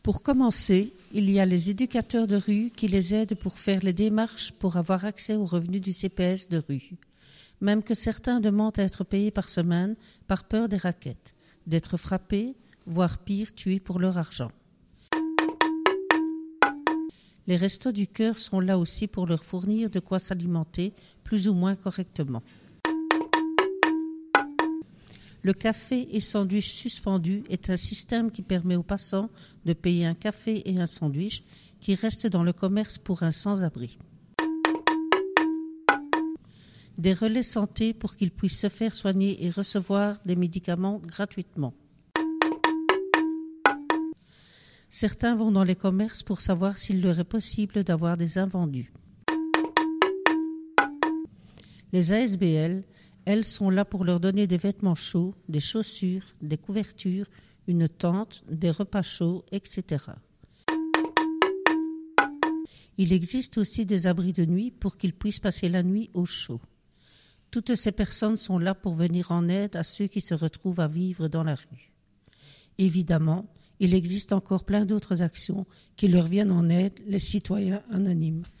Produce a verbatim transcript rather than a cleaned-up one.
Pour commencer, il y a les éducateurs de rue qui les aident pour faire les démarches pour avoir accès aux revenus du C P S de rue. Même que certains demandent à être payés par semaine par peur des raquettes, d'être frappés, voire pire, tués pour leur argent. Les Restos du Cœur sont là aussi pour leur fournir de quoi s'alimenter plus ou moins correctement. Le café et sandwich suspendu est un système qui permet aux passants de payer un café et un sandwich qui restent dans le commerce pour un sans-abri. Des relais santé pour qu'ils puissent se faire soigner et recevoir des médicaments gratuitement. Certains vont dans les commerces pour savoir s'il leur est possible d'avoir des invendus. Les A S B L, elles sont là pour leur donner des vêtements chauds, des chaussures, des couvertures, une tente, des repas chauds, et cetera. Il existe aussi des abris de nuit pour qu'ils puissent passer la nuit au chaud. Toutes ces personnes sont là pour venir en aide à ceux qui se retrouvent à vivre dans la rue. Évidemment, il existe encore plein d'autres actions qui leur viennent en aide, les citoyens anonymes.